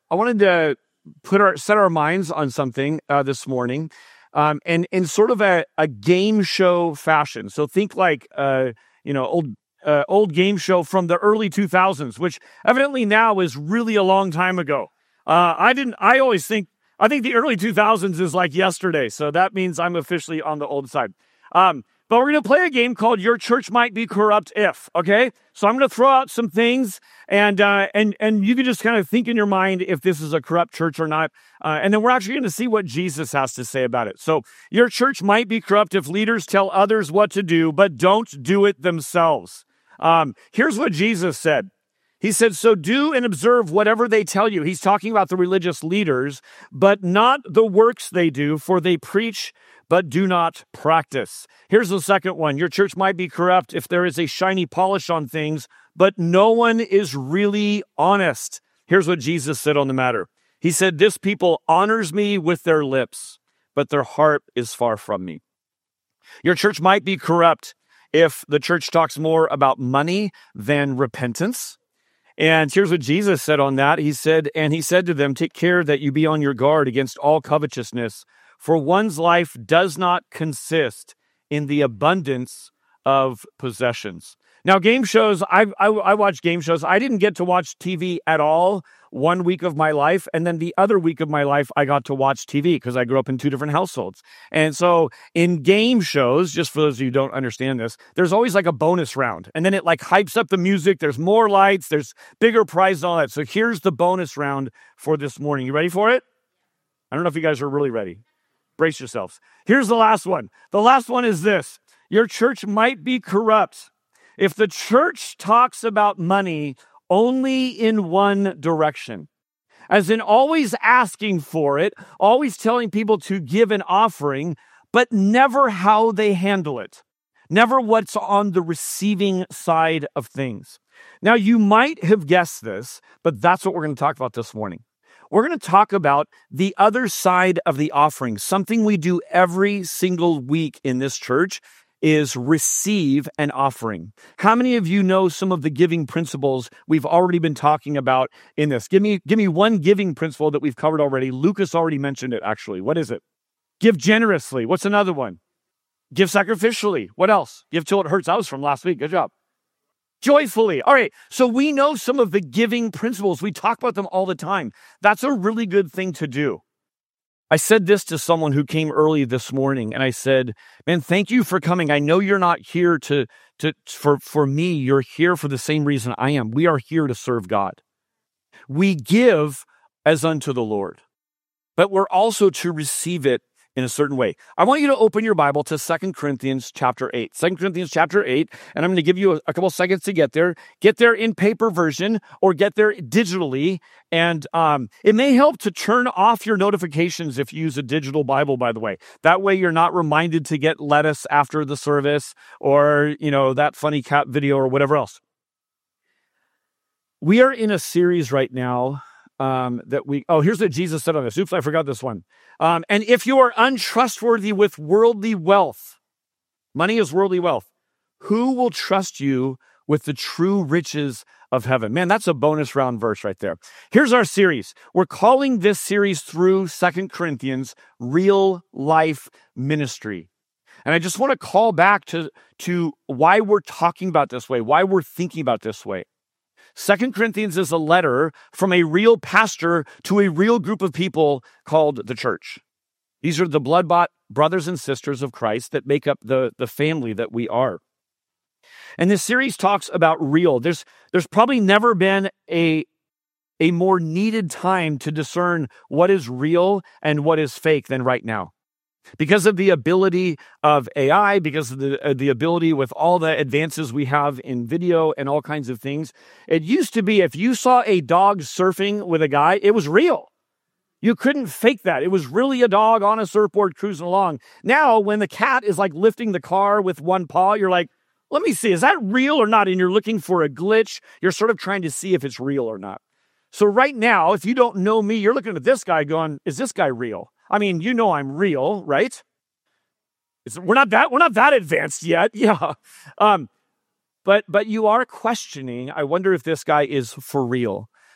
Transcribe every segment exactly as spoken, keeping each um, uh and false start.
I wanted to put our set our minds on something uh, this morning, um, and in sort of a, a game show fashion. So think like uh, you know old uh, old game show from the early two thousands, which evidently now is really a long time ago. Uh, I didn't. I always think I think the early two thousands is like yesterday, so that means I'm officially on the old side. Um, But we're going to play a game called Your Church Might Be Corrupt If, okay? So I'm going to throw out some things, and uh, and and you can just kind of think in your mind if this is a corrupt church or not. Uh, and then we're actually going to see what Jesus has to say about it. So your church might be corrupt if leaders tell others what to do, but don't do it themselves. Um, here's what Jesus said. He said, so do and observe whatever they tell you. He's talking about the religious leaders, but not the works they do, for they preach but do not practice. Here's the second one. Your church might be corrupt if there is a shiny polish on things, but no one is really honest. Here's what Jesus said on the matter. He said, this people honors me with their lips, but their heart is far from me. Your church might be corrupt if the church talks more about money than repentance. And here's what Jesus said on that. He said, and he said to them, take care that you be on your guard against all covetousness, for one's life does not consist in the abundance of possessions. Now, game shows, I, I, I watch game shows. I didn't get to watch T V at all one week of my life. And then the other week of my life, I got to watch T V because I grew up in two different households. And so in game shows, just for those of you who don't understand this, there's always like a bonus round. And then it like hypes up the music. There's more lights. There's bigger prizes and all that. So here's the bonus round for this morning. You ready for it? I don't know if you guys are really ready. Brace yourselves. Here's the last one. The last one is this. Your church might be corrupt if the church talks about money only in one direction, as in always asking for it, always telling people to give an offering, but never how they handle it, never what's on the receiving side of things. Now, you might have guessed this, but that's what we're going to talk about this morning. We're going to talk about the other side of the offering. Something we do every single week in this church is receive an offering. How many of you know some of the giving principles we've already been talking about in this? Give me, give me one giving principle that we've covered already. Lucas already mentioned it, actually. What is it? Give generously. What's another one? Give sacrificially. What else? Give till it hurts. That was from last week. Good job. Joyfully. All right. So we know some of the giving principles. We talk about them all the time. That's a really good thing to do. I said this to someone who came early this morning, and I said, man, thank you for coming. I know you're not here to, to, for, for me. You're here for the same reason I am. We are here to serve God. We give as unto the Lord, but we're also to receive it in a certain way. I want you to open your Bible to Second Corinthians chapter eight. Second Corinthians chapter eight, and I'm going to give you a, a couple seconds to get there. Get there in paper version or get there digitally. And um, it may help to turn off your notifications if you use a digital Bible, by the way. That way you're not reminded to get lettuce after the service or, you know, that funny cat video or whatever else. We are in a series right now Um, that we, oh, here's what Jesus said on this. Oops, I forgot this one. Um, and if you are untrustworthy with worldly wealth, money is worldly wealth, who will trust you with the true riches of heaven? Man, that's a bonus round verse right there. Here's our series. We're calling this series through Second Corinthians, Real Life Ministry. And I just want to call back to, to why we're talking about this way, why we're thinking about this way. Second Corinthians is a letter from a real pastor to a real group of people called the church. These are the blood-bought brothers and sisters of Christ that make up the, the family that we are. And this series talks about real. There's, there's probably never been a, a more needed time to discern what is real and what is fake than right now. Because of the ability of A I, because of the, uh, the ability with all the advances we have in video and all kinds of things, it used to be if you saw a dog surfing with a guy, it was real. You couldn't fake that. It was really a dog on a surfboard cruising along. Now, when the cat is like lifting the car with one paw, you're like, let me see, is that real or not? And you're looking for a glitch. You're sort of trying to see if it's real or not. So right now, if you don't know me, you're looking at this guy going, is this guy real? I mean, you know I'm real, right? It's, we're not that we're not that advanced yet, yeah. Um, but but you are questioning. I wonder if this guy is for real.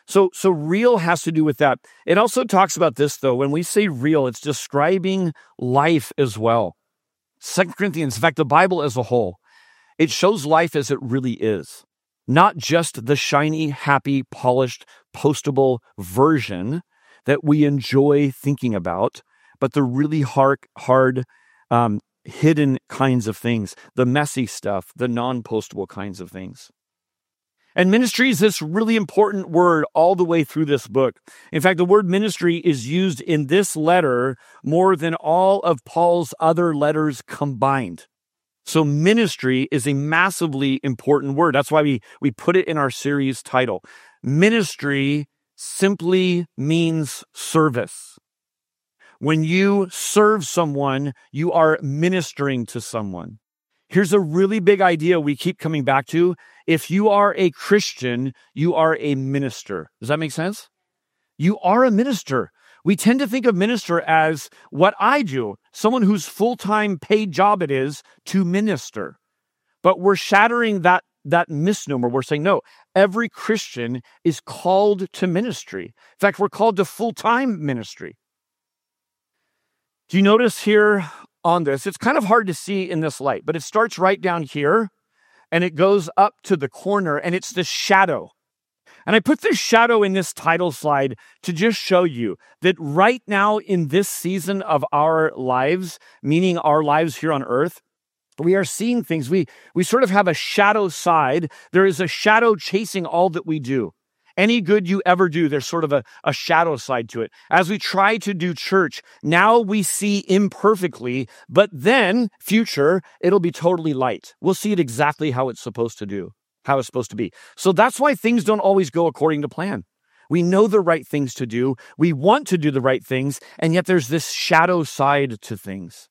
So, so real has to do with that. It also talks about this, though. When we say real, it's describing life as well. Second Corinthians, in fact, the Bible as a whole, it shows life as it really is. Not just the shiny, happy, polished, postable version that we enjoy thinking about, but the really hard, hard um, hidden kinds of things, the messy stuff, the non-postable kinds of things. And ministry is this really important word all the way through this book. In fact, the word ministry is used in this letter more than all of Paul's other letters combined. So ministry is a massively important word. That's why we, we put it in our series title. Ministry simply means service. When you serve someone, you are ministering to someone. Here's a really big idea we keep coming back to. If you are a Christian, you are a minister. Does that make sense? You are a minister. We tend to think of minister as what I do, someone whose full-time paid job it is to minister. But we're shattering that, that misnomer. We're saying, no, every Christian is called to ministry. In fact, we're called to full-time ministry. Do you notice here on this? It's kind of hard to see in this light, but it starts right down here and it goes up to the corner and it's the shadow. And I put this shadow in this title slide to just show you that right now in this season of our lives, meaning our lives here on earth, we are seeing things. We, we sort of have a shadow side. There is a shadow chasing all that we do. Any good you ever do, there's sort of a, a shadow side to it. As we try to do church, now we see imperfectly, but then, future, it'll be totally light. We'll see it exactly how it's supposed to do, how it's supposed to be. So that's why things don't always go according to plan. We know the right things to do. We want to do the right things, and yet there's this shadow side to things.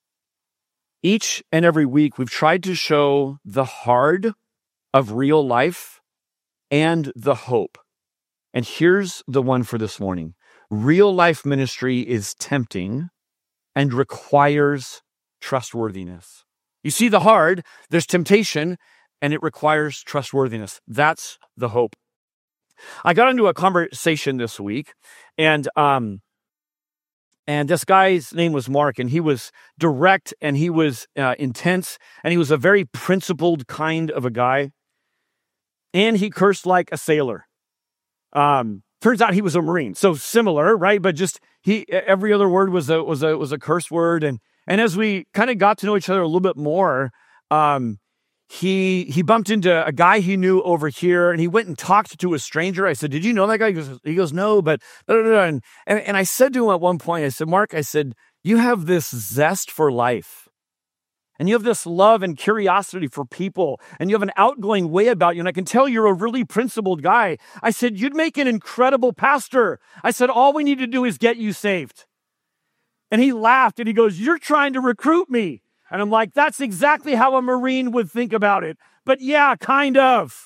Each and every week, we've tried to show the hard of real life and the hope. And here's the one for this morning. Real life ministry is tempting and requires trustworthiness. You see the hard, there's temptation, and it requires trustworthiness. That's the hope. I got into a conversation this week, and um, and this guy's name was Mark, and he was direct, and he was uh, intense, and he was a very principled kind of a guy. And he cursed like a sailor. Um, turns out he was a Marine, so similar, right? But just he, every other word was a was a was a curse word. And and as we kind of got to know each other a little bit more, um, he he bumped into a guy he knew over here, and he went and talked to a stranger. I said, "Did you know that guy?" He goes, he goes "No," but and and, and I said to him at one point, I said, "Mark, I said you have this zest for life. And you have this love and curiosity for people, and you have an outgoing way about you, and I can tell you're a really principled guy." I said, "You'd make an incredible pastor." I said, "All we need to do is get you saved." And he laughed, and he goes, "You're trying to recruit me." And I'm like, that's exactly how a Marine would think about it. But yeah, kind of.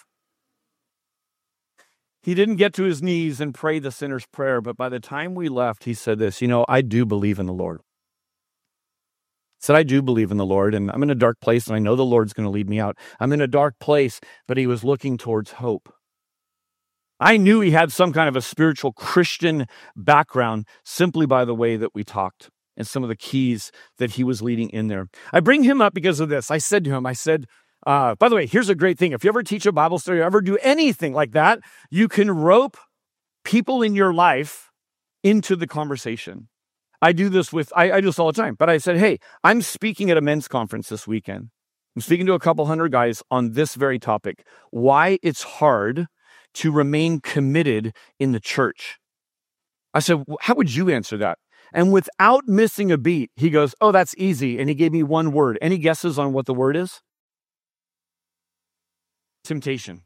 He didn't get to his knees and pray the sinner's prayer, but by the time we left, he said this, "You know, I do believe in the Lord." Said, "I do believe in the Lord, and I'm in a dark place, and I know the Lord's going to lead me out. I'm in a dark place," but he was looking towards hope. I knew he had some kind of a spiritual Christian background simply by the way that we talked and some of the keys that he was leading in there. I bring him up because of this. I said to him, I said, uh, by the way, here's a great thing. If you ever teach a Bible study or ever do anything like that, you can rope people in your life into the conversation. I do this with, I, I do this all the time, but I said, "Hey, I'm speaking at a men's conference this weekend. I'm speaking to a couple hundred guys on this very topic, why it's hard to remain committed in the church." I said, "How would you answer that?" And without missing a beat, he goes, "Oh, that's easy." And he gave me one word. Any guesses on what the word is? Temptation.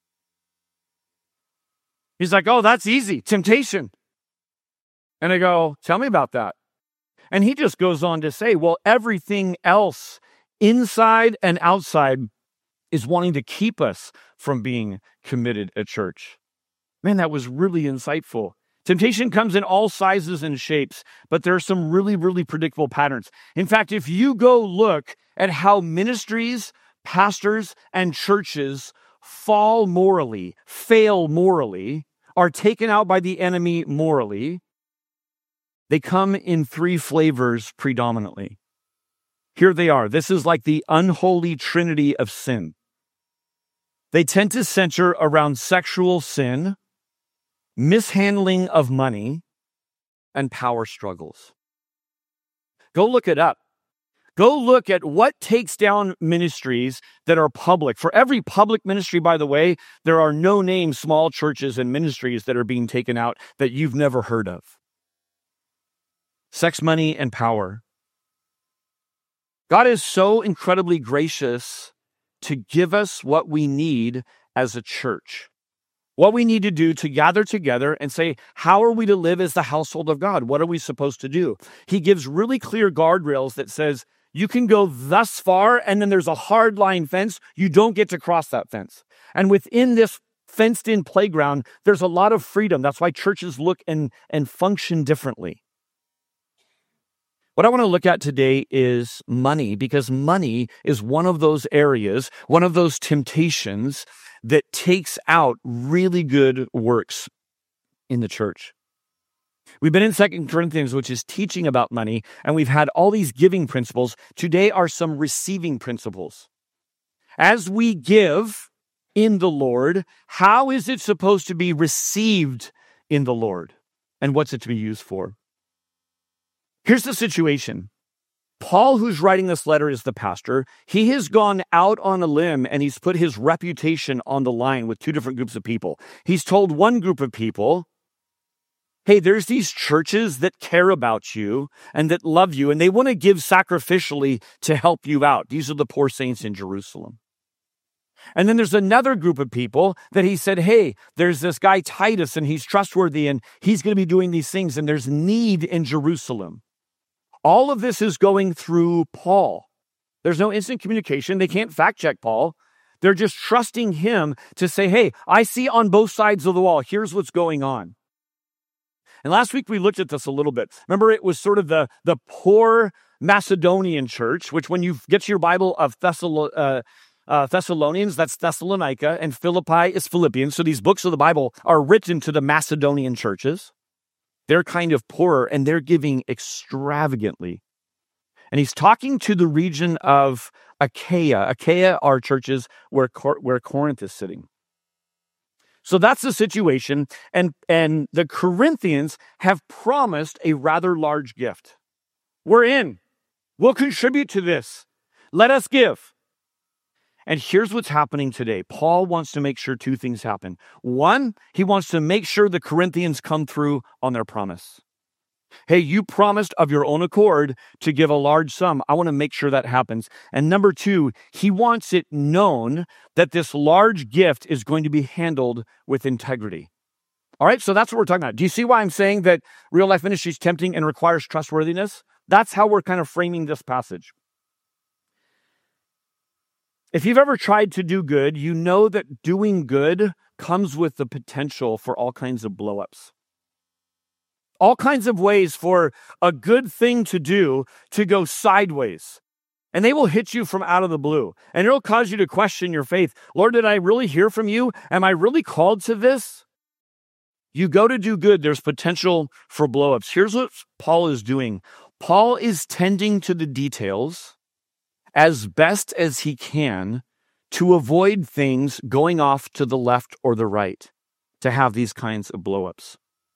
He's like, "Oh, that's easy. Temptation." And I go, "Tell me about that." And he just goes on to say, well, everything else inside and outside is wanting to keep us from being committed at church. Man, that was really insightful. Temptation comes in all sizes and shapes, but there are some really, really predictable patterns. In fact, if you go look at how ministries, pastors, and churches fall morally, fail morally, are taken out by the enemy morally, they come in three flavors predominantly. Here they are. This is like the unholy trinity of sin. They tend to center around sexual sin, mishandling of money, and power struggles. Go look it up. Go look at what takes down ministries that are public. For every public ministry, by the way, there are no-name small churches and ministries that are being taken out that you've never heard of. Sex, money, and power. God is so incredibly gracious to give us what we need as a church. What we need to do to gather together and say, how are we to live as the household of God? What are we supposed to do? He gives really clear guardrails that says, you can go thus far, and then there's a hard line fence. You don't get to cross that fence. And within this fenced-in playground, there's a lot of freedom. That's why churches look and, and function differently. What I want to look at today is money, because money is one of those areas, one of those temptations that takes out really good works in the church. We've been in Second Corinthians, which is teaching about money, and we've had all these giving principles. Today are some receiving principles. As we give in the Lord, how is it supposed to be received in the Lord? And what's it to be used for? Here's the situation. Paul, who's writing this letter, is the pastor. He has gone out on a limb and he's put his reputation on the line with two different groups of people. He's told one group of people, hey, there's these churches that care about you and that love you, and they want to give sacrificially to help you out. These are the poor saints in Jerusalem. And then there's another group of people that he said, hey, there's this guy Titus, and he's trustworthy, and he's going to be doing these things, and there's need in Jerusalem. All of this is going through Paul. There's no instant communication. They can't fact check Paul. They're just trusting him to say, hey, I see on both sides of the wall. Here's what's going on. And last week we looked at this a little bit. Remember, it was sort of the, the poor Macedonian church, which when you get to your Bible of Thessalo- uh, uh, Thessalonians, that's Thessalonica, and Philippi is Philippians. So these books of the Bible are written to the Macedonian churches. They're kind of poorer, and they're giving extravagantly. And he's talking to the region of Achaia. Achaia are churches where, Cor- where Corinth is sitting. So that's the situation. And, and the Corinthians have promised a rather large gift. We're in. We'll contribute to this. Let us give. And here's what's happening today. Paul wants to make sure two things happen. One, he wants to make sure the Corinthians come through on their promise. Hey, you promised of your own accord to give a large sum. I want to make sure that happens. And number two, he wants it known that this large gift is going to be handled with integrity. All right, so that's what we're talking about. Do you see why I'm saying that real life ministry is tempting and requires trustworthiness? That's how we're kind of framing this passage. If you've ever tried to do good, you know that doing good comes with the potential for all kinds of blowups. All kinds of ways for a good thing to do to go sideways. And they will hit you from out of the blue. And it'll cause you to question your faith. Lord, did I really hear from you? Am I really called to this? You go to do good, there's potential for blowups. Here's what Paul is doing. Paul is tending to the details as best as he can to avoid things going off to the left or the right to have these kinds of blowups.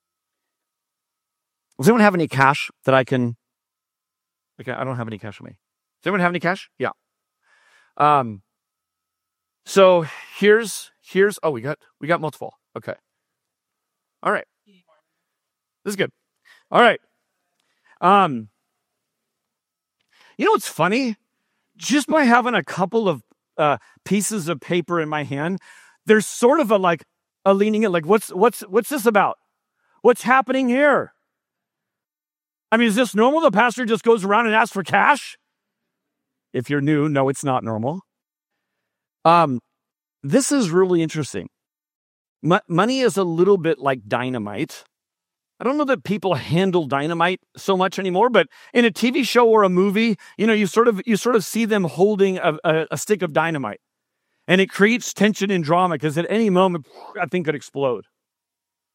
Does anyone have any cash that I can... Okay, I don't have any cash with me. Does anyone have any cash? Yeah. Um. So here's, here's, oh, we got, we got multiple. Okay. All right. This is good. All right. Um. You know what's funny? Just by having a couple of uh, pieces of paper in my hand, there's sort of a like a leaning in, like, what's what's what's this about? What's happening here? I mean, is this normal? The pastor just goes around and asks for cash? If you're new, no, it's not normal. Um, this is really interesting. M- money is a little bit like dynamite. I don't know that people handle dynamite so much anymore, but in a T V show or a movie, you know, you sort of you sort of see them holding a, a, a stick of dynamite, and it creates tension and drama because at any moment, that thing could explode.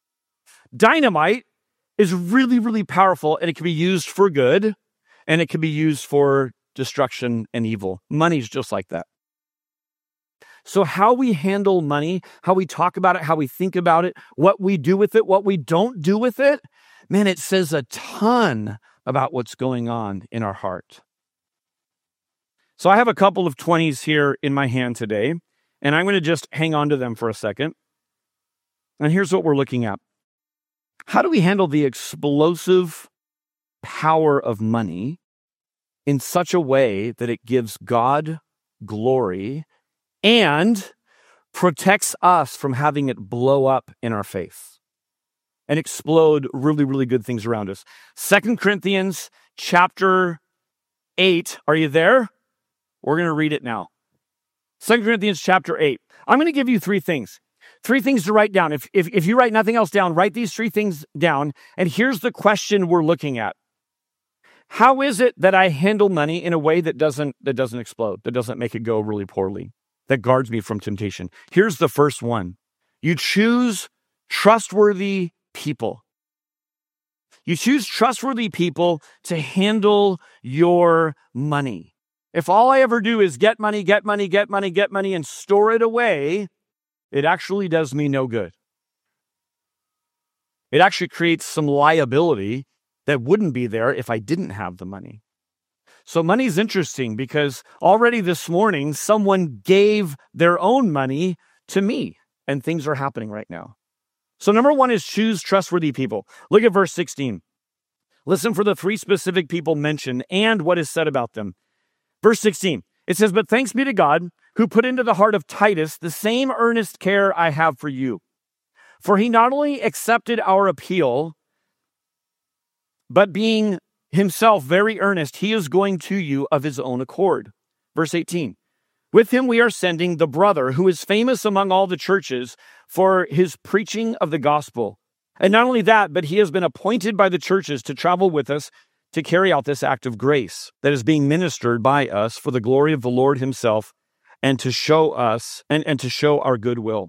Dynamite is really, really powerful, and it can be used for good, and it can be used for destruction and evil. Money's just like that. So how we handle money, how we talk about it, how we think about it, what we do with it, what we don't do with it, man, it says a ton about what's going on in our heart. So I have a couple of twenties here in my hand today, and I'm going to just hang on to them for a second. And here's what we're looking at. How do we handle the explosive power of money in such a way that it gives God glory and protects us from having it blow up in our face and explode really, really good things around us? Second Corinthians chapter eight. Are you there? We're going to read it now. Second Corinthians chapter eight. I'm going to give you three things. Three things to write down. If, if, if you write nothing else down, write these three things down. And here's the question we're looking at. How is it that I handle money in a way that doesn't, that doesn't explode, that doesn't make it go really poorly, that guards me from temptation? Here's the first one. You choose trustworthy people. You choose trustworthy people to handle your money. If all I ever do is get money, get money, get money, get money, and store it away, it actually does me no good. It actually creates some liability that wouldn't be there if I didn't have the money. So money's interesting because already this morning, someone gave their own money to me, and things are happening right now. So number one is choose trustworthy people. Look at verse sixteen. Listen for the three specific people mentioned and what is said about them. Verse sixteen, it says, "But thanks be to God, who put into the heart of Titus the same earnest care I have for you. For he not only accepted our appeal, but being himself very earnest, he is going to you of his own accord." Verse eighteen, "With him we are sending the brother who is famous among all the churches for his preaching of the gospel. And not only that, but he has been appointed by the churches to travel with us to carry out this act of grace that is being ministered by us for the glory of the Lord himself and to show us and, and to show our goodwill."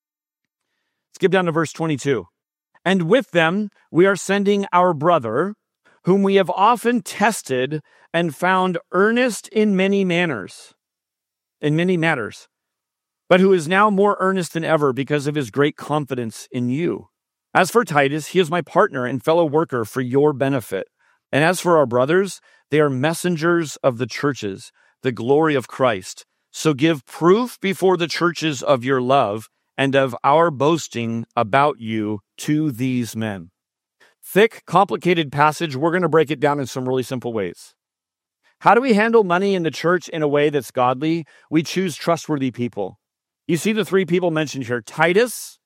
Skip down to verse twenty-two. "And with them we are sending our brother, whom we have often tested and found earnest in many manners, in many matters, but who is now more earnest than ever because of his great confidence in you. As for Titus, he is my partner and fellow worker for your benefit. And as for our brothers, they are messengers of the churches, the glory of Christ. So give proof before the churches of your love and of our boasting about you to these men." Thick, complicated passage. We're going to break it down in some really simple ways. How do we handle money in the church in a way that's godly? We choose trustworthy people. You see the three people mentioned here. Titus,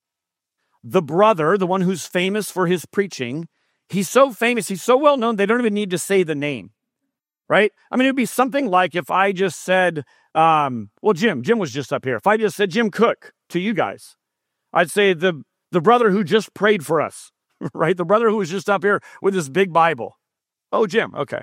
the brother, the one who's famous for his preaching. He's so famous, he's so well known, they don't even need to say the name, right? I mean, it'd be something like if I just said, um, well, Jim, Jim was just up here. If I just said Jim Cook to you guys, I'd say the, the brother who just prayed for us, right? The brother who was just up here with this big Bible. Oh, Jim, okay.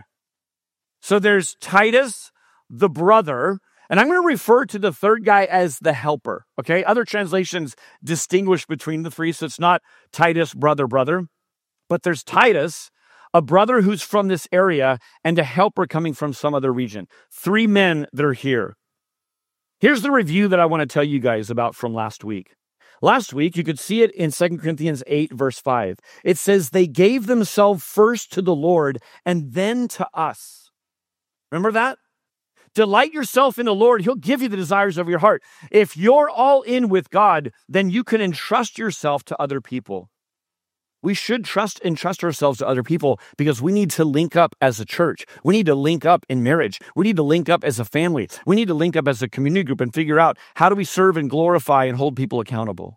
So there's Titus, the brother, and I'm going to refer to the third guy as the helper, okay? Other translations distinguish between the three, so it's not Titus, brother, brother. But there's Titus, a brother who's from this area, and a helper coming from some other region. Three men that are here. Here's the review that I want to tell you guys about from last week. Last week, you could see it in Second Corinthians eight, verse five. It says, "They gave themselves first to the Lord and then to us." Remember that? Delight yourself in the Lord. He'll give you the desires of your heart. If you're all in with God, then you can entrust yourself to other people. We should trust and trust ourselves to other people because we need to link up as a church. We need to link up in marriage. We need to link up as a family. We need to link up as a community group and figure out how do we serve and glorify and hold people accountable.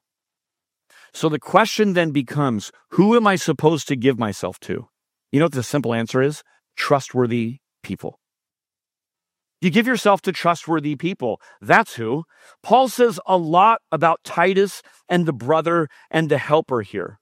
So the question then becomes, who am I supposed to give myself to? You know what the simple answer is? Trustworthy people. You give yourself to trustworthy people. That's who. Paul says a lot about Titus and the brother and the helper here.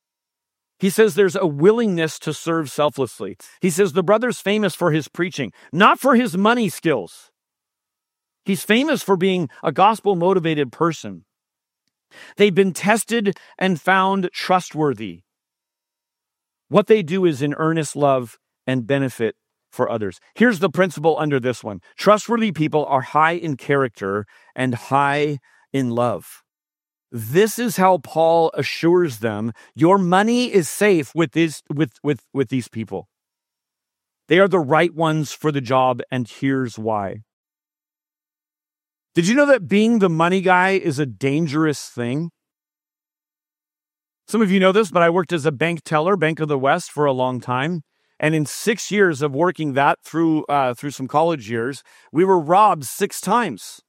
He says there's a willingness to serve selflessly. He says the brother's famous for his preaching, not for his money skills. He's famous for being a gospel-motivated person. They've been tested and found trustworthy. What they do is in earnest love and benefit for others. Here's the principle under this one. Trustworthy people are high in character and high in love. This is how Paul assures them, your money is safe with this, with, with, with these people. They are the right ones for the job, and here's why. Did you know that being the money guy is a dangerous thing? Some of you know this, but I worked as a bank teller, Bank of the West, for a long time. And in six years of working that through uh, through some college years, we were robbed six times.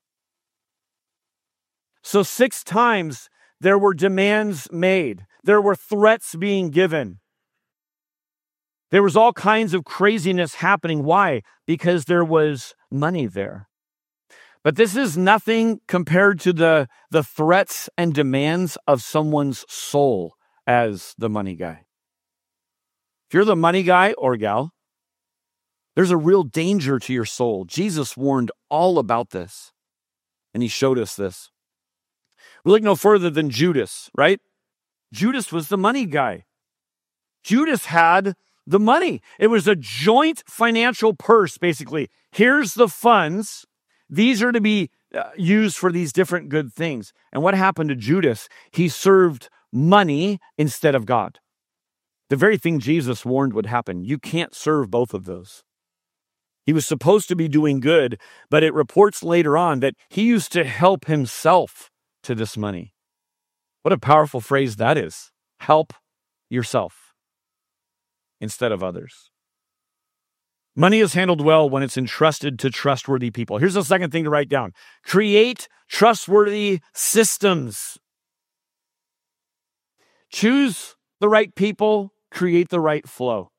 So six times there were demands made. There were threats being given. There was all kinds of craziness happening. Why? Because there was money there. But this is nothing compared to the, the threats and demands of someone's soul as the money guy. If you're the money guy or gal, there's a real danger to your soul. Jesus warned all about this, and he showed us this. We look no further than Judas, right? Judas was the money guy. Judas had the money. It was a joint financial purse, basically. Here's the funds. These are to be uh, used for these different good things. And what happened to Judas? He served money instead of God. The very thing Jesus warned would happen. You can't serve both of those. He was supposed to be doing good, but it reports later on that he used to help himself to this money. What a powerful phrase that is. Help yourself instead of others. Money is handled well when it's entrusted to trustworthy people. Here's the second thing to write down. Create trustworthy systems. Choose the right people, create the right flow.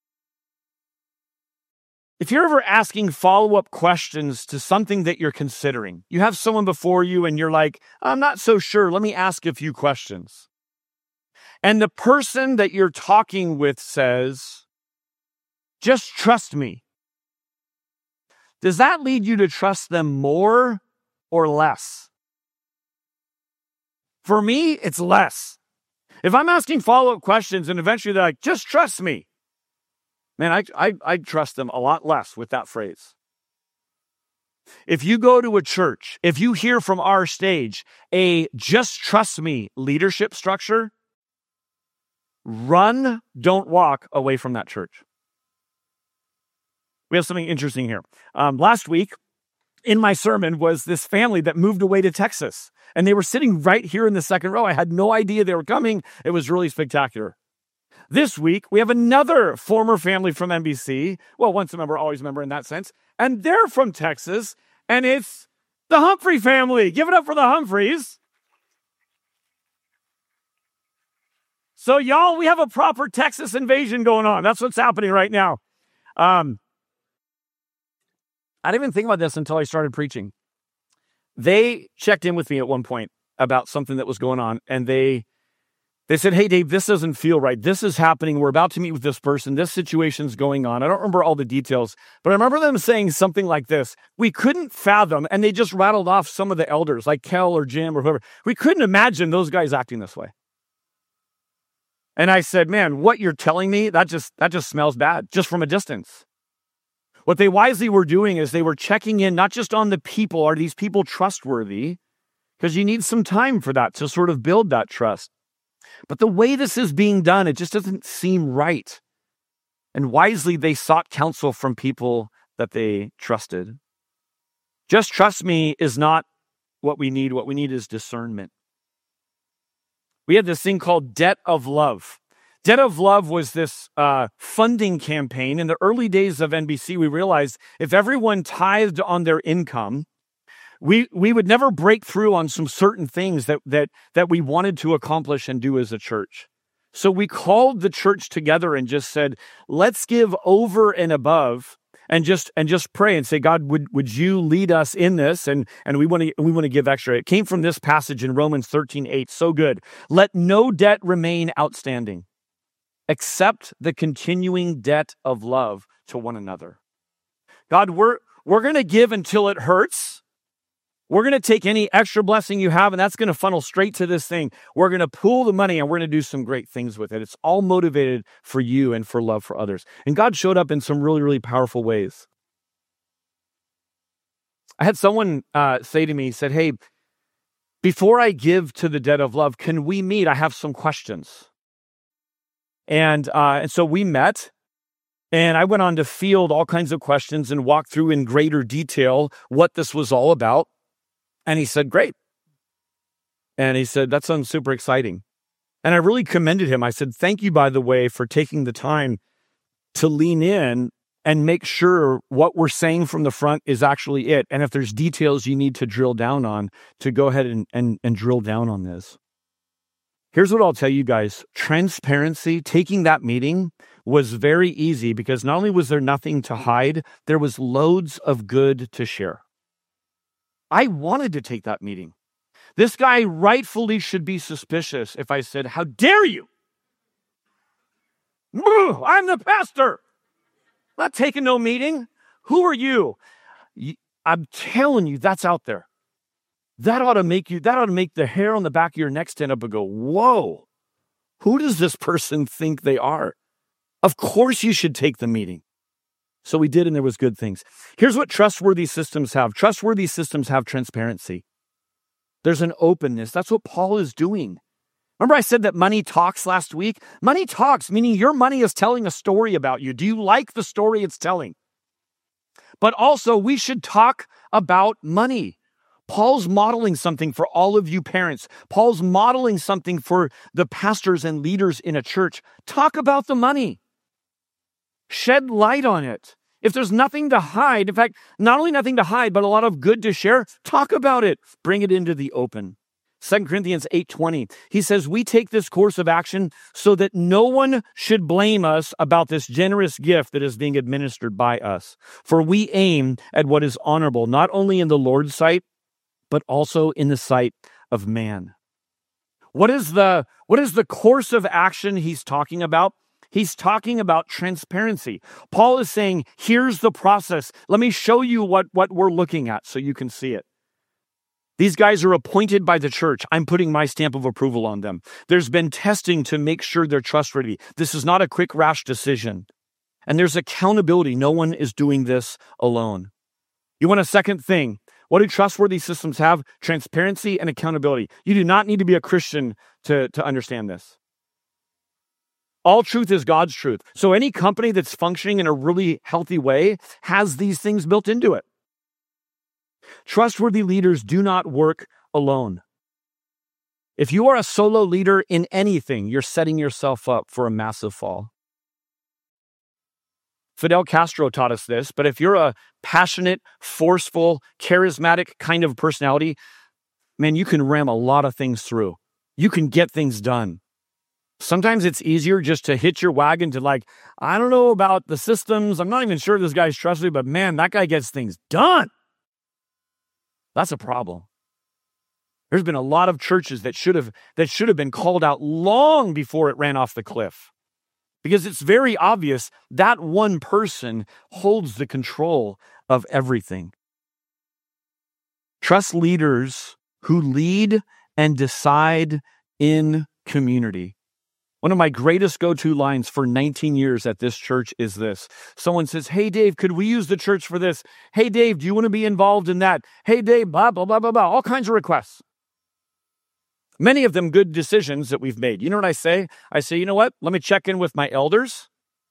If you're ever asking follow-up questions to something that you're considering, you have someone before you and you're like, I'm not so sure, let me ask a few questions. And the person that you're talking with says, just trust me. Does that lead you to trust them more or less? For me, it's less. If I'm asking follow-up questions and eventually they're like, just trust me, man, I, I, I trust them a lot less with that phrase. If you go to a church, if you hear from our stage a just trust me leadership structure, run, don't walk away from that church. We have something interesting here. Um, last week, in my sermon was this family that moved away to Texas, and they were sitting right here in the second row. I had no idea they were coming. It was really spectacular. This week, we have another former family from N B C. Well, once a member, always a member in that sense. And they're from Texas, and it's the Humphrey family. Give it up for the Humphreys. So, y'all, we have a proper Texas invasion going on. That's what's happening right now. Um, I didn't even think about this until I started preaching. They checked in with me at one point about something that was going on, and they they said, hey, Dave, this doesn't feel right. This is happening. We're about to meet with this person. This situation's going on. I don't remember all the details, but I remember them saying something like this. We couldn't fathom, and they just rattled off some of the elders, like Kel or Jim or whoever. We couldn't imagine those guys acting this way. And I said, man, what you're telling me, that just that just smells bad, just from a distance. What they wisely were doing is they were checking in not just on the people. Are these people trustworthy? Because you need some time for that to sort of build that trust. But the way this is being done, it just doesn't seem right. And wisely, they sought counsel from people that they trusted. Just trust me is not what we need. What we need is discernment. We had this thing called Debt of Love. Debt of Love was this uh, funding campaign. In the early days of N B C, we realized if everyone tithed on their income, we we would never break through on some certain things that that that we wanted to accomplish and do as a church. So we called the church together and just said, let's give over and above and just and just pray and say, God, would would you lead us in this? And and we want to we want to give extra. It came from this passage in Romans thirteen eight. So good. Let no debt remain outstanding, except the continuing debt of love to one another. God, we're we're going to give until it hurts, We're going to take any extra blessing you have, and that's going to funnel straight to this thing. We're going to pool the money, and we're going to do some great things with it. It's all motivated for you and for love for others. And God showed up in some really, really powerful ways. I had someone uh, say to me, he said, hey, before I give to the debt of love, can we meet? I have some questions. And, uh, and so we met. And I went on to field all kinds of questions and walk through in greater detail what this was all about. And he said, great. And he said, that sounds super exciting. And I really commended him. I said, thank you, by the way, for taking the time to lean in and make sure what we're saying from the front is actually it. And if there's details you need to drill down on, to go ahead and, and, and drill down on this. Here's what I'll tell you guys. Transparency, taking that meeting was very easy because not only was there nothing to hide, there was loads of good to share. I wanted to take that meeting. This guy rightfully should be suspicious if I said, how dare you? I'm the pastor. I'm not taking no meeting. Who are you? I'm telling you, that's out there. That ought to make you, that ought to make the hair on the back of your neck stand up and go, whoa, who does this person think they are? Of course you should take the meeting. So we did, and there was good things. Here's what trustworthy systems have. Trustworthy systems have transparency. There's an openness. That's what Paul is doing. Remember I said that money talks last week? Money talks, meaning your money is telling a story about you. Do you like the story it's telling? But also, we should talk about money. Paul's modeling something for all of you parents. Paul's modeling something for the pastors and leaders in a church. Talk about the money. Shed light on it. If there's nothing to hide, in fact, not only nothing to hide, but a lot of good to share, talk about it. Bring it into the open. Second Corinthians eight twenty, he says, we take this course of action so that no one should blame us about this generous gift that is being administered by us. For we aim at what is honorable, not only in the Lord's sight, but also in the sight of man. What is the, what is the course of action he's talking about? He's talking about transparency. Paul is saying, here's the process. Let me show you what, what we're looking at so you can see it. These guys are appointed by the church. I'm putting my stamp of approval on them. There's been testing to make sure they're trustworthy. This is not a quick, rash decision. And there's accountability. No one is doing this alone. You want a second thing? What do trustworthy systems have? Transparency and accountability. You do not need to be a Christian to, to understand this. All truth is God's truth. So any company that's functioning in a really healthy way has these things built into it. Trustworthy leaders do not work alone. If you are a solo leader in anything, you're setting yourself up for a massive fall. Fidel Castro taught us this, but if you're a passionate, forceful, charismatic kind of personality, man, you can ram a lot of things through. You can get things done. Sometimes it's easier just to hitch your wagon to like, I don't know about the systems. I'm not even sure this guy's trustworthy, but man, that guy gets things done. That's a problem. There's been a lot of churches that should have that should have been called out long before it ran off the cliff. Because it's very obvious that one person holds the control of everything. Trust leaders who lead and decide in community. One of my greatest go-to lines for nineteen years at this church is this. Someone says, hey, Dave, could we use the church for this? Hey, Dave, do you want to be involved in that? Hey, Dave, blah, blah, blah, blah, blah. All kinds of requests. Many of them good decisions that we've made. You know what I say? I say, you know what? Let me check in with my elders.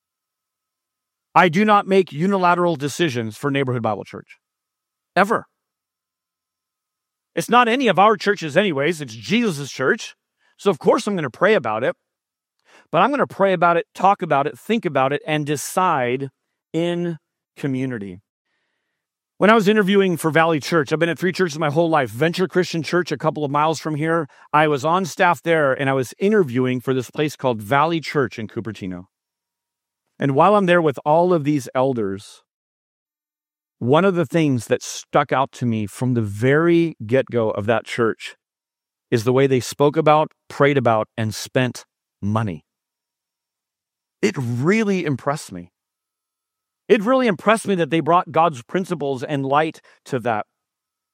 I do not make unilateral decisions for Neighborhood Bible Church. Ever. It's not any of our churches anyways. It's Jesus' church. So of course I'm going to pray about it. But I'm going to pray about it, talk about it, think about it, and decide in community. When I was interviewing for Valley Church, I've been at three churches my whole life. Venture Christian Church, a couple of miles from here. I was on staff there, and I was interviewing for this place called Valley Church in Cupertino. And while I'm there with all of these elders, one of the things that stuck out to me from the very get-go of that church is the way they spoke about, prayed about, and spent money. It really impressed me. It really impressed me that they brought God's principles and light to that.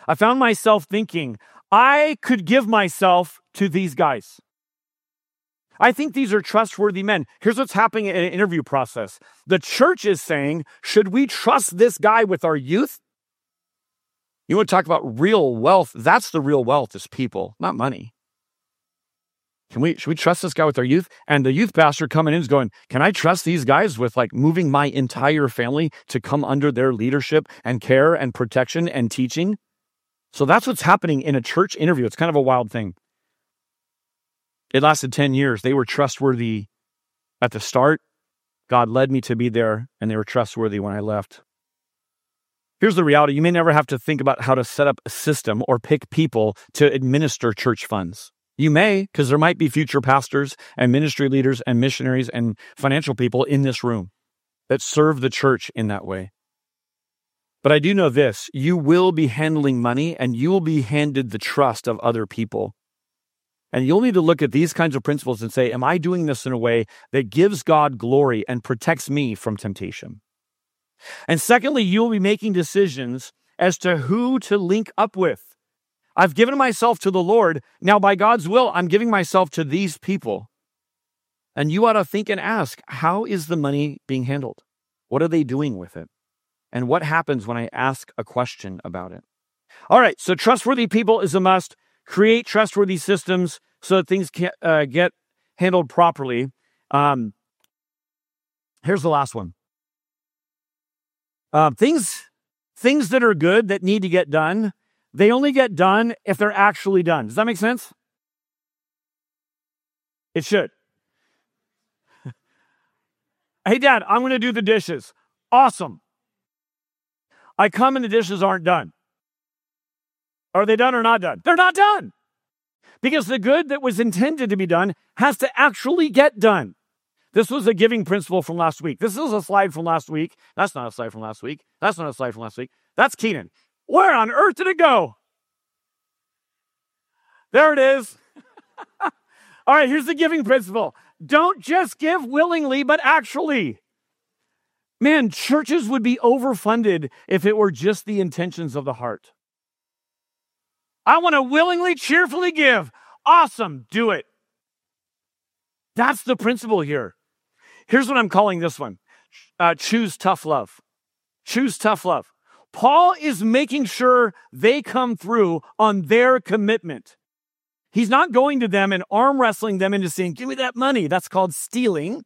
I found myself thinking, I could give myself to these guys. I think these are trustworthy men. Here's what's happening in an interview process. The church is saying, should we trust this guy with our youth? You want to talk about real wealth? That's the real wealth is people, not money. Can we, should we trust this guy with our youth? And the youth pastor coming in is going, can I trust these guys with like moving my entire family to come under their leadership and care and protection and teaching? So that's what's happening in a church interview. It's kind of a wild thing. It lasted ten years. They were trustworthy at the start. God led me to be there, and they were trustworthy when I left. Here's the reality. You may never have to think about how to set up a system or pick people to administer church funds. You may, because there might be future pastors and ministry leaders and missionaries and financial people in this room that serve the church in that way. But I do know this. You will be handling money, and you will be handed the trust of other people. And you'll need to look at these kinds of principles and say, am I doing this in a way that gives God glory and protects me from temptation? And secondly, you'll be making decisions as to who to link up with. I've given myself to the Lord. Now, by God's will, I'm giving myself to these people. And you ought to think and ask, how is the money being handled? What are they doing with it? And what happens when I ask a question about it? All right, so trustworthy people is a must. Create trustworthy systems so that things can, uh, get handled properly. Um, here's the last one. Uh, things, things that are good that need to get done, they only get done if they're actually done. Does that make sense? It should. Hey, Dad, I'm going to do the dishes. Awesome. I come and the dishes aren't done. Are they done or not done? They're not done. Because the good that was intended to be done has to actually get done. This was a giving principle from last week. This is a slide from last week. That's not a slide from last week. That's not a slide from last week. That's Keenan. Where on earth did it go? There it is. All right, here's the giving principle. Don't just give willingly, but actually. Man, churches would be overfunded if it were just the intentions of the heart. I want to willingly, cheerfully give. Awesome, do it. That's the principle here. Here's what I'm calling this one. Uh, choose tough love. Choose tough love. Paul is making sure they come through on their commitment. He's not going to them and arm wrestling them into saying, give me that money. That's called stealing.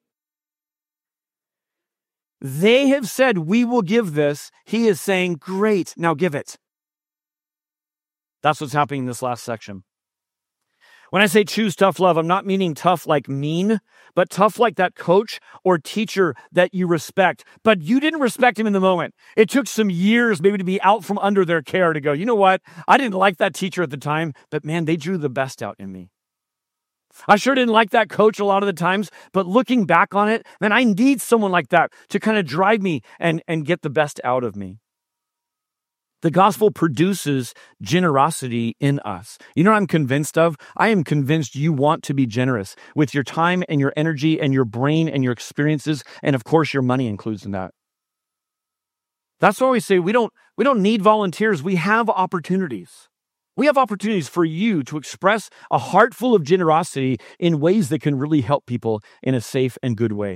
They have said, we will give this. He is saying, great, now give it. That's what's happening in this last section. When I say choose tough love, I'm not meaning tough like mean, but tough like that coach or teacher that you respect. But you didn't respect him in the moment. It took some years maybe to be out from under their care to go, you know what? I didn't like that teacher at the time, but man, they drew the best out in me. I sure didn't like that coach a lot of the times, but looking back on it, man, I need someone like that to kind of drive me and, and get the best out of me. The gospel produces generosity in us. You know what I'm convinced of? I am convinced you want to be generous with your time and your energy and your brain and your experiences, and of course your money includes in that. That's why we say we don't, we don't need volunteers. We have opportunities. We have opportunities for you to express a heart full of generosity in ways that can really help people in a safe and good way.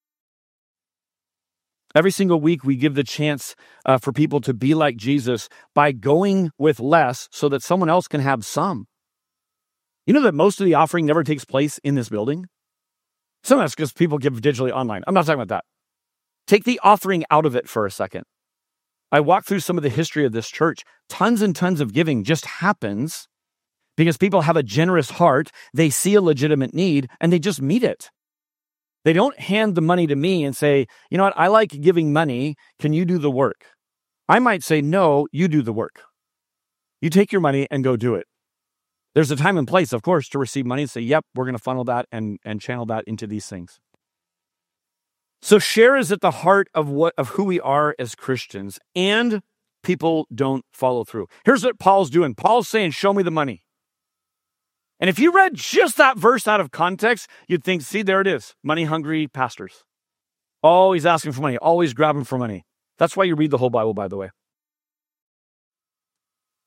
Every single week, we give the chance uh, for people to be like Jesus by going with less so that someone else can have some. You know that most of the offering never takes place in this building? Some of that's because people give digitally online. I'm not talking about that. Take the offering out of it for a second. I walked through some of the history of this church. Tons and tons of giving just happens because people have a generous heart. They see a legitimate need and they just meet it. They don't hand the money to me and say, you know what, I like giving money. Can you do the work? I might say, no, you do the work. You take your money and go do it. There's a time and place, of course, to receive money and say, yep, we're going to funnel that and, and channel that into these things. So share is at the heart of what of who we are as Christians, and people don't follow through. Here's what Paul's doing. Paul's saying, show me the money. And if you read just that verse out of context, you'd think, see, there it is. Money-hungry pastors. Always asking for money. Always grabbing for money. That's why you read the whole Bible, by the way.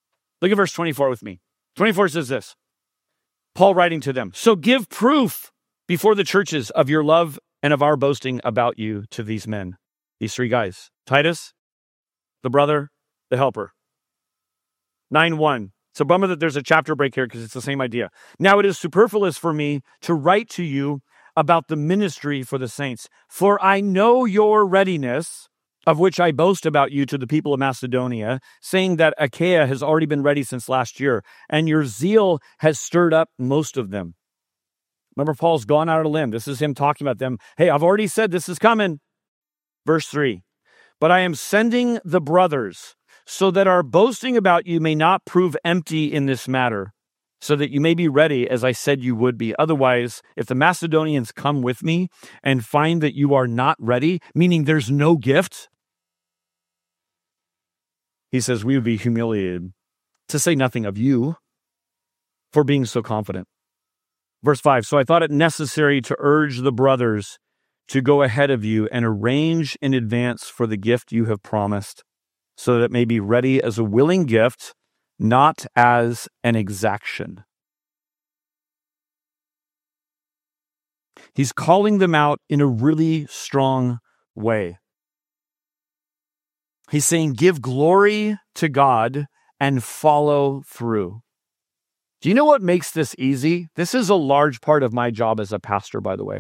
Look at verse twenty-four with me. twenty-four says this, Paul writing to them, so give proof before the churches of your love and of our boasting about you to these men, these three guys, Titus, the brother, the helper. nine one. It's a bummer that there's a chapter break here because it's the same idea. Now it is superfluous for me to write to you about the ministry for the saints, for I know your readiness, of which I boast about you to the people of Macedonia, saying that Achaia has already been ready since last year, and your zeal has stirred up most of them. Remember, Paul's gone out on a limb. This is him talking about them. Hey, I've already said this is coming. Verse three, but I am sending the brothers so that our boasting about you may not prove empty in this matter, so that you may be ready as I said you would be. Otherwise, if the Macedonians come with me and find that you are not ready, meaning there's no gift, he says we would be humiliated, to say nothing of you, for being so confident. Verse five, so I thought it necessary to urge the brothers to go ahead of you and arrange in advance for the gift you have promised, so that it may be ready as a willing gift, not as an exaction. He's calling them out in a really strong way. He's saying, give glory to God and follow through. Do you know what makes this easy? This is a large part of my job as a pastor, by the way.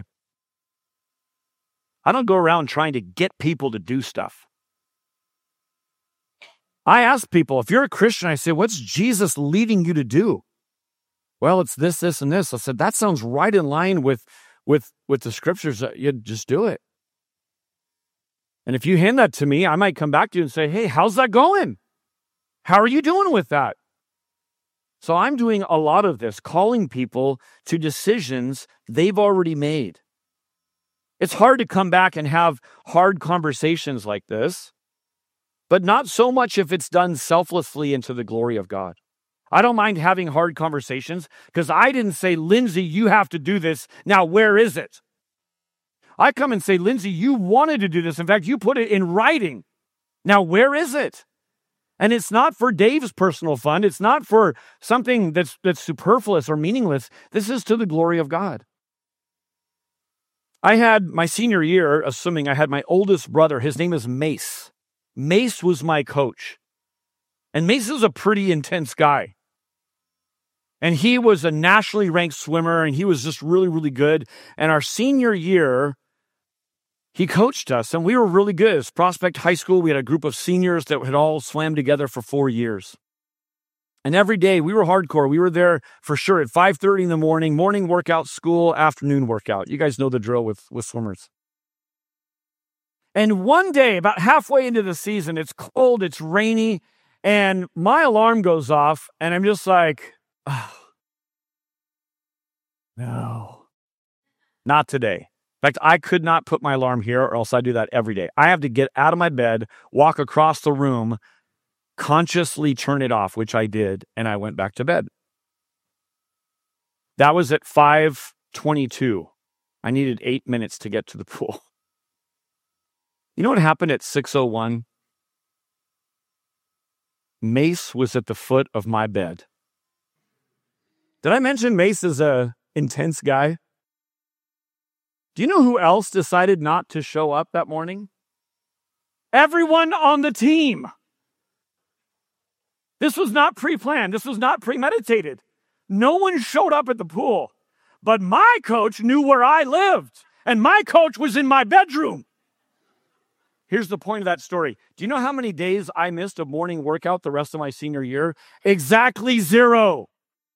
I don't go around trying to get people to do stuff. I ask people, if you're a Christian, I say, what's Jesus leading you to do? Well, it's this, this, and this. I said, that sounds right in line with, with, with the scriptures. You just do it. And if you hand that to me, I might come back to you and say, hey, how's that going? How are you doing with that? So I'm doing a lot of this, calling people to decisions they've already made. It's hard to come back and have hard conversations like this, but not so much if it's done selflessly and to the glory of God. I don't mind having hard conversations because I didn't say, Lindsay, you have to do this. Now, where is it? I come and say, Lindsay, you wanted to do this. In fact, you put it in writing. Now, where is it? And it's not for Dave's personal fund. It's not for something that's, that's superfluous or meaningless. This is to the glory of God. I had my senior year, assuming I had my oldest brother. His name is Mace. Mace was my coach. And Mace is a pretty intense guy. And he was a nationally ranked swimmer, and he was just really, really good. And our senior year, he coached us, and we were really good. It's Prospect High School. We had a group of seniors that had all swam together for four years. And every day, we were hardcore. We were there for sure at five thirty in the morning, morning workout, school, afternoon workout. You guys know the drill with, with swimmers. And one day, about halfway into the season, it's cold, it's rainy, and my alarm goes off, and I'm just like, oh, no, not today. In fact, I could not put my alarm here, or else I do that every day. I have to get out of my bed, walk across the room, consciously turn it off, which I did, and I went back to bed. That was at five twenty-two. I needed eight minutes to get to the pool. You know what happened at six oh one? Mace was at the foot of my bed. Did I mention Mace is a intense guy? Do you know who else decided not to show up that morning? Everyone on the team. This was not pre-planned. This was not premeditated. No one showed up at the pool. But my coach knew where I lived, and my coach was in my bedroom. Here's the point of that story. Do you know how many days I missed a morning workout the rest of my senior year? Exactly zero.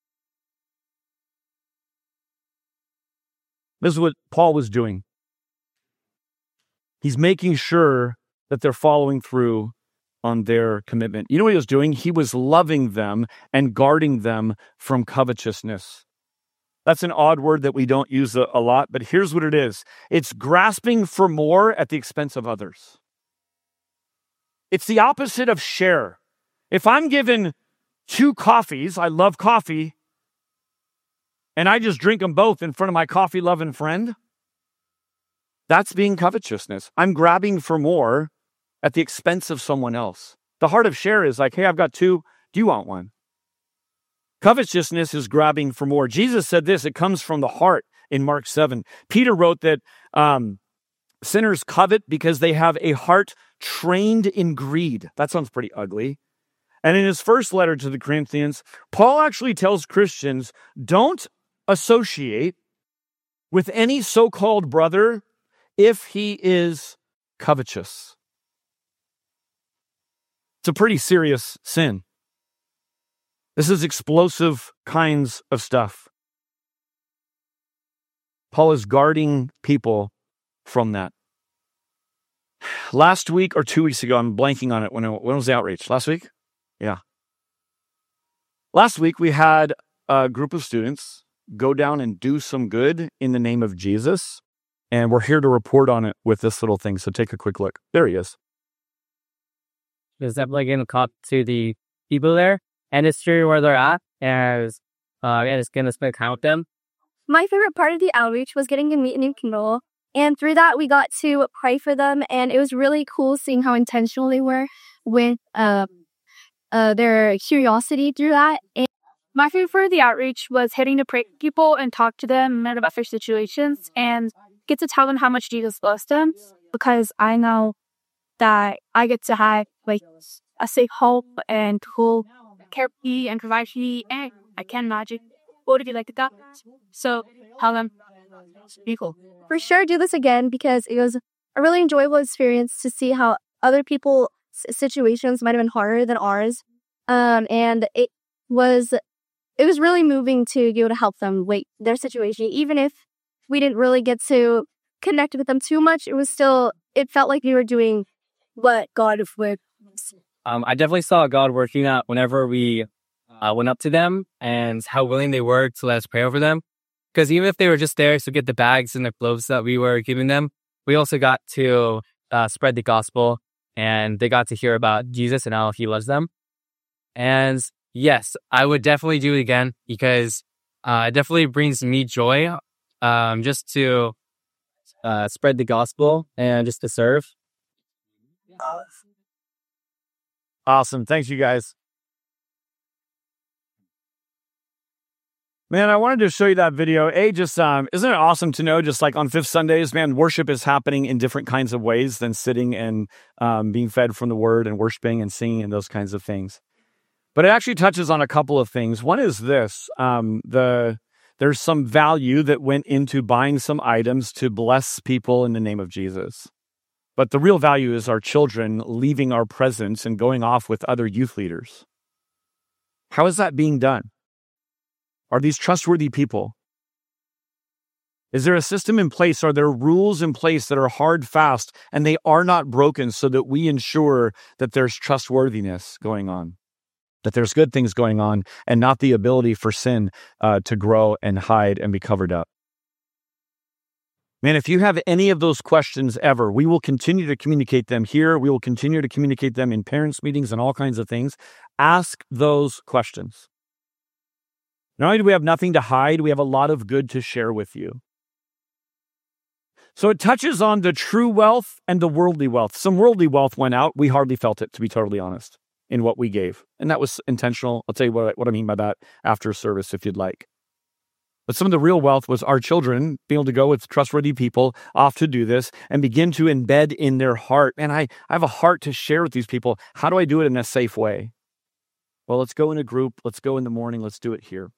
This is what Paul was doing. He's making sure that they're following through on their commitment. You know what he was doing? He was loving them and guarding them from covetousness. That's an odd word that we don't use a, a lot, but here's what it is. It's grasping for more at the expense of others. It's the opposite of share. If I'm given two coffees, I love coffee, and I just drink them both in front of my coffee-loving friend, that's being covetousness. I'm grabbing for more at the expense of someone else. The heart of share is like, hey, I've got two. Do you want one? Covetousness is grabbing for more. Jesus said this, it comes from the heart in Mark seven. Peter wrote that um, sinners covet because they have a heart trained in greed. That sounds pretty ugly. And in his first letter to the Corinthians, Paul actually tells Christians, don't associate with any so-called brother if he is covetous. It's a pretty serious sin. This is explosive kinds of stuff. Paul is guarding people from that. Last week or two weeks ago, I'm blanking on it. When, it, when was the outreach? Last week? Yeah. Last week, we had a group of students go down and do some good in the name of Jesus. And we're here to report on it with this little thing. So take a quick look. There he is. Is definitely going to talk to the people there and just hear where they're at. And uh, yeah, just going to spend time with them. My favorite part of the outreach was getting to meet new people. And through that, we got to pray for them. And it was really cool seeing how intentional they were with uh, uh, their curiosity through that. And my favorite part of the outreach was getting to pray with people and talk to them about their situations and get to tell them how much Jesus loves them, because I know that I get to have like a safe home and who care for me and provide for me, and I can imagine what would it be like to that. So tell them be cool. For sure, do this again, because it was a really enjoyable experience to see how other people's situations might have been harder than ours, um, and it was it was really moving to be able to help them with their situation, even if we didn't really get to connect with them too much. It was still, it felt like we were doing what God would. Um, I definitely saw God working out whenever we uh, went up to them and how willing they were to let us pray over them. Because even if they were just there to get the bags and the clothes that we were giving them, we also got to uh, spread the gospel, and they got to hear about Jesus and how he loves them. And yes, I would definitely do it again, because uh, it definitely brings me joy um, just to uh, spread the gospel and just to serve. Awesome. Thanks, you guys. Man, I wanted to show you that video. A, just, um, isn't it awesome to know, just like on Fifth Sundays, man, worship is happening in different kinds of ways than sitting and um, being fed from the word and worshiping and singing and those kinds of things. But it actually touches on a couple of things. One is this, um, the there's some value that went into buying some items to bless people in the name of Jesus. But the real value is our children leaving our presence and going off with other youth leaders. How is that being done? Are these trustworthy people? Is there a system in place? Are there rules in place that are hard, fast, and they are not broken, so that we ensure that there's trustworthiness going on, that there's good things going on, and not the ability for sin uh, to grow and hide and be covered up? Man, if you have any of those questions ever, we will continue to communicate them here. We will continue to communicate them in parents' meetings and all kinds of things. Ask those questions. Not only do we have nothing to hide, we have a lot of good to share with you. So it touches on the true wealth and the worldly wealth. Some worldly wealth went out. We hardly felt it, to be totally honest, in what we gave. And that was intentional. I'll tell you what I, what I mean by that after service, if you'd like. But some of the real wealth was our children being able to go with trustworthy people off to do this and begin to embed in their heart. Man, I, I have a heart to share with these people. How do I do it in a safe way? Well, let's go in a group. Let's go in the morning. Let's do it here.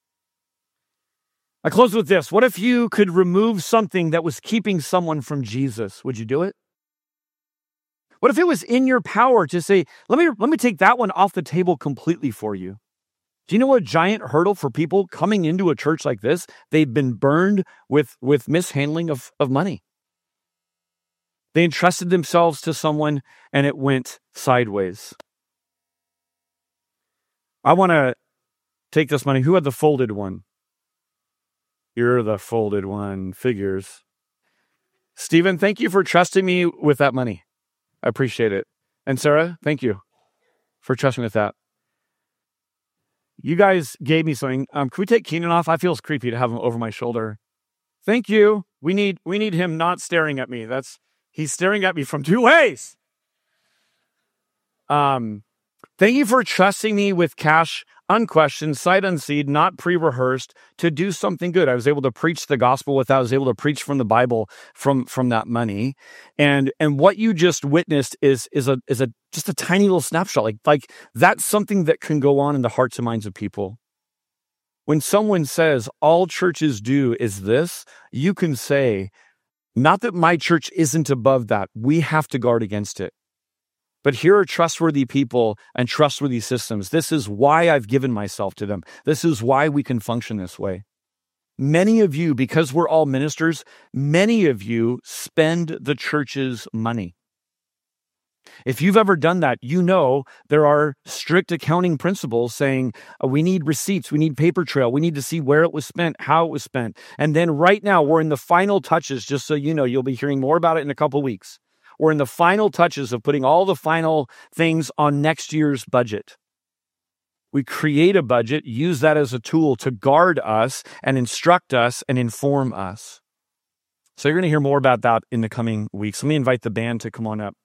I close with this. What if you could remove something that was keeping someone from Jesus? Would you do it? What if it was in your power to say, let me, let me take that one off the table completely for you? Do you know what giant hurdle for people coming into a church like this? They've been burned with, with mishandling of, of money. They entrusted themselves to someone and it went sideways. I want to take this money. Who had the folded one? You're the folded one. Figures. Stephen, thank you for trusting me with that money. I appreciate it. And Sarah, thank you for trusting me with that. You guys gave me something. Um, can we take Keenan off? I feel it's creepy to have him over my shoulder. Thank you. We need we need him not staring at me. That's he's staring at me from two ways. Um, Thank you for trusting me with cash unquestioned, sight unseen, not pre-rehearsed, to do something good. I was able to preach the gospel with that. I was able to preach from the Bible from, from that money. And and what you just witnessed is is a is a just a tiny little snapshot. Like, like that's something that can go on in the hearts and minds of people. When someone says all churches do is this, you can say, not that my church isn't above that. We have to guard against it. But here are trustworthy people and trustworthy systems. This is why I've given myself to them. This is why we can function this way. Many of you, because we're all ministers, many of you spend the church's money. If you've ever done that, you know there are strict accounting principles saying uh, we need receipts, we need paper trail, we need to see where it was spent, how it was spent. And then right now, we're in the final touches, just so you know, you'll be hearing more about it in a couple weeks. We're in the final touches of putting all the final things on next year's budget. We create a budget, use that as a tool to guard us and instruct us and inform us. So you're going to hear more about that in the coming weeks. Let me invite the band to come on up.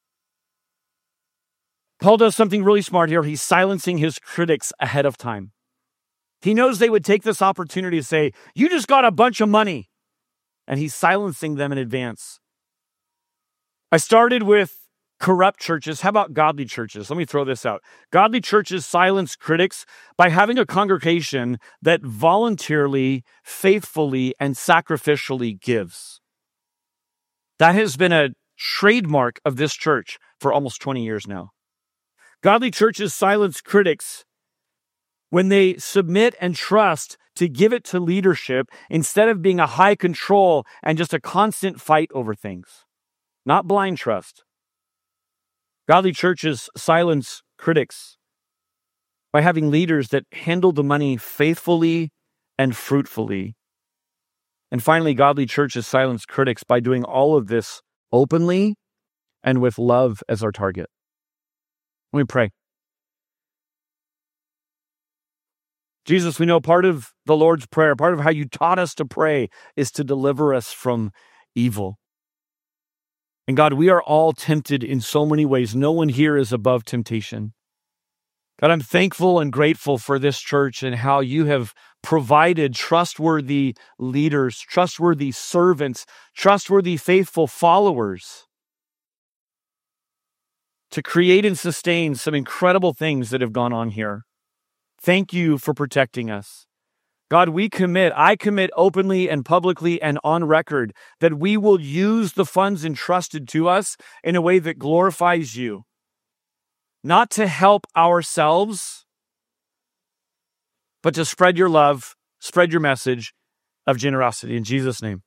Paul does something really smart here. He's silencing his critics ahead of time. He knows they would take this opportunity to say, you just got a bunch of money. And he's silencing them in advance. I started with corrupt churches. How about godly churches? Let me throw this out. Godly churches silence critics by having a congregation that voluntarily, faithfully, and sacrificially gives. That has been a trademark of this church for almost twenty years now. Godly churches silence critics when they submit and trust to give it to leadership instead of being a high control and just a constant fight over things. Not blind trust. Godly churches silence critics by having leaders that handle the money faithfully and fruitfully. And finally, godly churches silence critics by doing all of this openly and with love as our target. Let me pray. Jesus, we know part of the Lord's Prayer, part of how you taught us to pray is to deliver us from evil. And God, we are all tempted in so many ways. No one here is above temptation. God, I'm thankful and grateful for this church and how you have provided trustworthy leaders, trustworthy servants, trustworthy, faithful followers to create and sustain some incredible things that have gone on here. Thank you for protecting us. God, we commit, I commit openly and publicly and on record that we will use the funds entrusted to us in a way that glorifies you. Not to help ourselves, but to spread your love, spread your message of generosity. In Jesus' name.